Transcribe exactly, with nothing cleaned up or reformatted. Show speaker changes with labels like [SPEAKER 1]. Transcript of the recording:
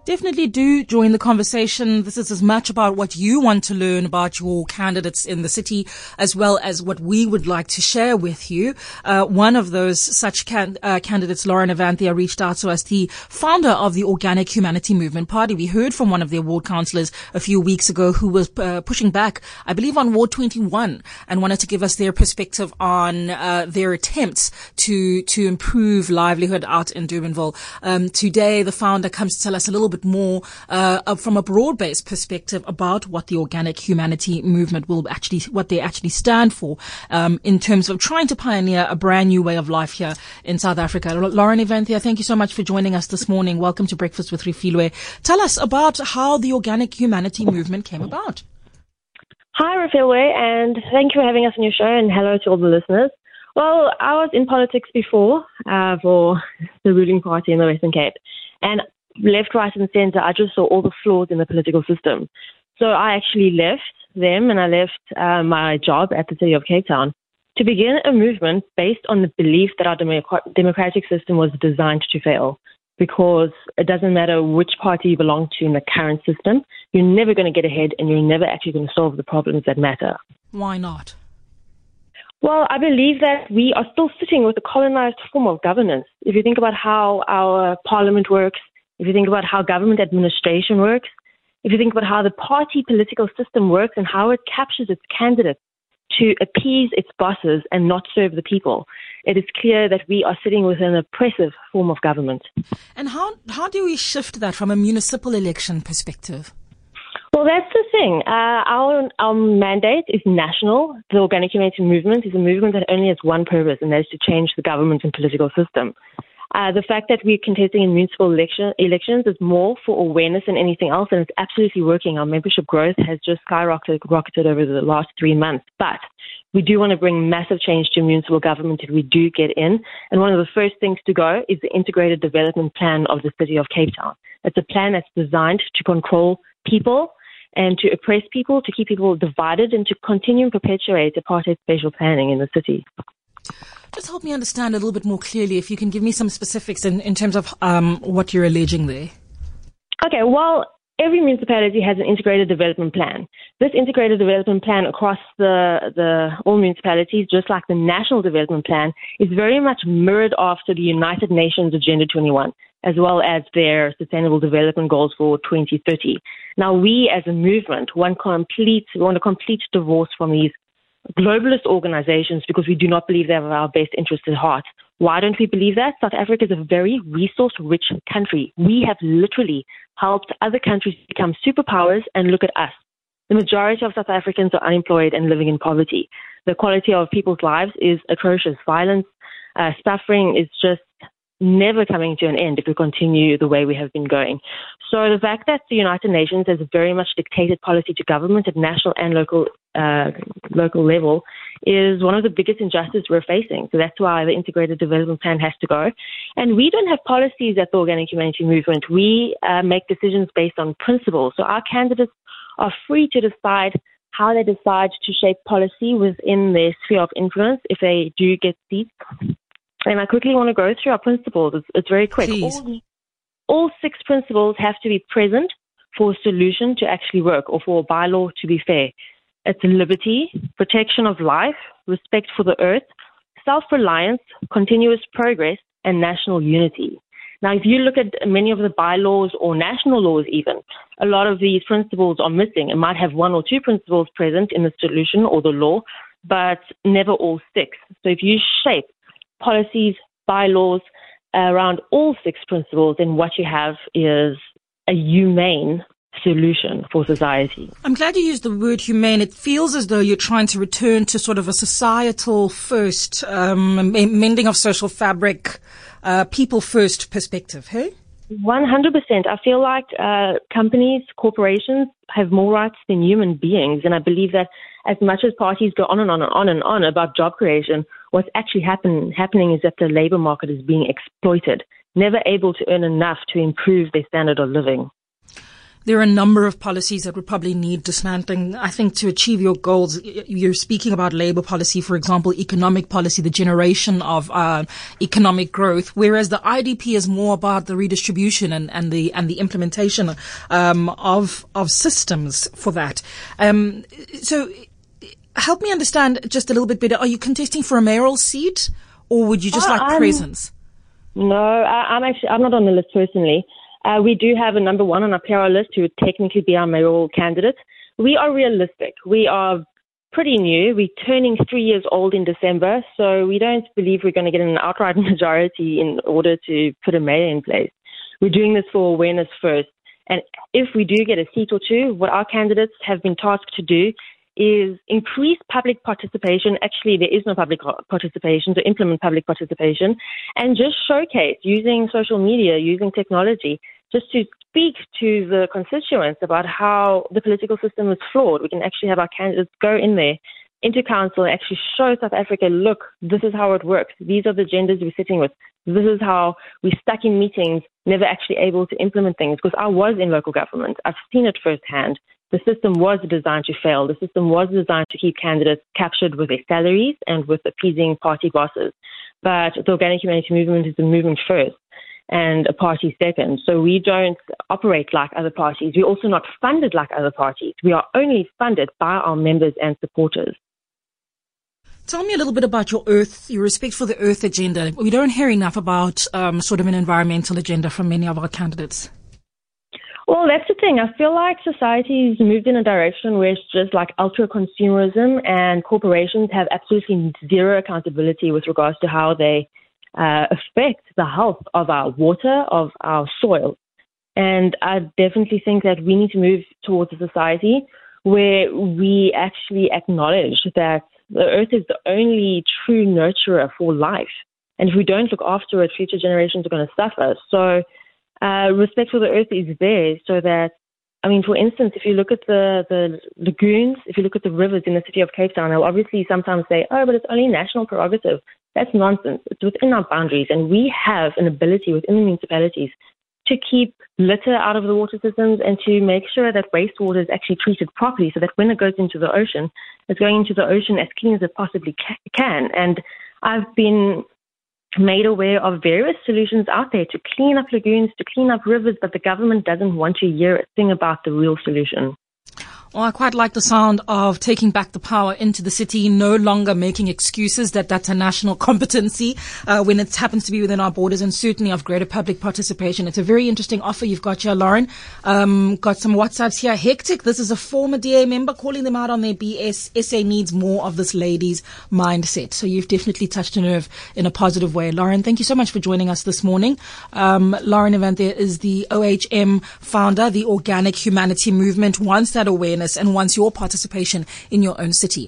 [SPEAKER 1] Definitely do join the conversation. This is as much about what you want to learn about your candidates in the city as well as what we would like to share with you. Uh, one of those such can, uh, candidates, Lauren Avanthia, reached out to us, the founder of the Organic Humanity Movement Party. We heard from one of their ward councillors a few weeks ago who was uh, pushing back, I believe, on Ward twenty-one and wanted to give us their perspective on uh, their attempts to to improve livelihood out in Durbanville. Um, today, the founder comes to tell us a little bit more uh, from a broad-based perspective about what the Organic Humanity Movement will actually, what they actually stand for um, in terms of trying to pioneer a brand new way of life here in South Africa. Lauren Avanthia, thank you so much for joining us this morning. Welcome to Breakfast with Refilwe. Tell us about how the Organic Humanity Movement came about.
[SPEAKER 2] Hi, Refilwe, and thank you for having us on your show, and hello to all the listeners. Well, I was in politics before uh, for the ruling party in the Western Cape, and left, right, and centre, I just saw all the flaws in the political system. So I actually left them, and I left uh, my job at the City of Cape Town to begin a movement based on the belief that our dem- democratic system was designed to fail. Because it doesn't matter which party you belong to in the current system, you're never going to get ahead, and you're never actually going to solve the problems that matter.
[SPEAKER 1] Why not?
[SPEAKER 2] Well, I believe that we are still sitting with a colonized form of governance. If you think about how our parliament works, if you think about how government administration works, if you think about how the party political system works and how it captures its candidates to appease its bosses and not serve the people, it is clear that we are sitting with an oppressive form of government.
[SPEAKER 1] And how, how do we shift that from a municipal election perspective?
[SPEAKER 2] Well, that's the thing. Uh, our, our mandate is national. The Organic Humanity Movement is a movement that only has one purpose, and that is to change the government and political system. Uh, the fact that we're contesting in municipal election, elections is more for awareness than anything else, and it's absolutely working. Our membership growth has just skyrocketed rocketed over the last three months. But we do want to bring massive change to municipal government if we do get in. And one of the first things to go is the integrated development plan of the City of Cape Town. It's a plan that's designed to control people and to oppress people, to keep people divided, and to continue and perpetuate apartheid spatial planning in the city.
[SPEAKER 1] Just help me understand a little bit more clearly, if you can give me some specifics in, in terms of um, what you're alleging there.
[SPEAKER 2] Okay, well, every municipality has an integrated development plan. This integrated development plan across the, the all municipalities, just like the National Development Plan, is very much mirrored after the United Nations Agenda twenty-one, as well as their Sustainable Development Goals for twenty thirty. Now, we as a movement want, complete, we want a complete divorce from these globalist organizations because we do not believe they have our best interest at heart. Why don't we believe that? South Africa is a very resource-rich country. We have literally helped other countries become superpowers, and look at us. The majority of South Africans are unemployed and living in poverty. The quality of people's lives is atrocious. Violence, uh, suffering is just never coming to an end if we continue the way we have been going. So the fact that the United Nations has very much dictated policy to government at national and local uh, local level is one of the biggest injustices we're facing. So that's why the Integrated Development Plan has to go. And we don't have policies at the Organic Humanity Movement. We uh, make decisions based on principles. So our candidates are free to decide how they decide to shape policy within their sphere of influence if they do get seats. And I quickly want to go through our principles. It's, it's very quick.
[SPEAKER 1] Please.
[SPEAKER 2] All, the, all six principles have to be present for a solution to actually work, or for a bylaw to be fair. It's liberty, protection of life, respect for the earth, self-reliance, continuous progress, and national unity. Now, if you look at many of the bylaws or national laws even, a lot of these principles are missing. It might have one or two principles present in the solution or the law, but never all six. So if you shape policies, bylaws around all six principles, then what you have is a humane solution for society.
[SPEAKER 1] I'm glad you used the word humane. It feels as though you're trying to return to sort of a societal first, um, mending of social fabric, uh, people first perspective, hey?
[SPEAKER 2] one hundred percent. I feel like uh, companies, corporations have more rights than human beings. And I believe that as much as parties go on and on and on and on about job creation, what's actually happen, happening is that the labor market is being exploited, never able to earn enough to improve their standard of living.
[SPEAKER 1] There are a number of policies that would probably need dismantling. I think to achieve your goals, you're speaking about labor policy, for example, economic policy, the generation of uh, economic growth, whereas the I D P is more about the redistribution and, and the and the implementation um, of of systems for that. Um, so, help me understand just a little bit better. Are you contesting for a mayoral seat, or would you just uh, like I'm, presence?
[SPEAKER 2] No, I, I'm actually I'm not on the list personally. Uh, we do have a number one on our P R list who would technically be our mayoral candidate. We are realistic. We are pretty new. We're turning three years old in December, so we don't believe we're going to get an outright majority in order to put a mayor in place. We're doing this for awareness first. And if we do get a seat or two, what our candidates have been tasked to do is increase public participation. Actually, there is no public participation, to implement public participation, and just showcase using social media, using technology, just to speak to the constituents about how the political system is flawed. We can actually have our candidates go in there, into council, and actually show South Africa, look, this is how it works. These are the agendas we're sitting with. This is how we're stuck in meetings, never actually able to implement things. Because I was in local government. I've seen it firsthand. The system was designed to fail. The system was designed to keep candidates captured with their salaries and with appeasing party bosses. But the Organic Humanity Movement is a movement first and a party second. So we don't operate like other parties. We're also not funded like other parties. We are only funded by our members and supporters.
[SPEAKER 1] Tell me a little bit about your Earth, your respect for the Earth agenda. We don't hear enough about um, sort of an environmental agenda from many of our candidates.
[SPEAKER 2] Well, that's the thing. I feel like society's moved in a direction where it's just like ultra-consumerism, and corporations have absolutely zero accountability with regards to how they uh, affect the health of our water, of our soil. And I definitely think that we need to move towards a society where we actually acknowledge that the Earth is the only true nurturer for life. And if we don't look after it, future generations are going to suffer. So Uh, respect for the earth is there so that, I mean, for instance, if you look at the, the lagoons, if you look at the rivers in the city of Cape Town, they'll obviously sometimes say, oh, but it's only national prerogative. That's nonsense. It's within our boundaries, and we have an ability within the municipalities to keep litter out of the water systems and to make sure that wastewater is actually treated properly so that when it goes into the ocean, it's going into the ocean as clean as it possibly ca- can. And I've been made aware of various solutions out there to clean up lagoons, to clean up rivers, but the government doesn't want to hear a thing about the real solution.
[SPEAKER 1] Well, I quite like the sound of taking back the power into the city, no longer making excuses that that's a national competency uh, when it happens to be within our borders, and certainly of greater public participation. It's a very interesting offer you've got here, Lauren. Um, got some WhatsApps here. Hectic. This is a former D A member calling them out on their B S. S A needs more of this lady's mindset. So you've definitely touched a nerve in a positive way. Lauren, thank you so much for joining us this morning. Um, Lauren Evanthia is the O H M founder. The Organic Humanity Movement wants that awareness and wants your participation in your own city.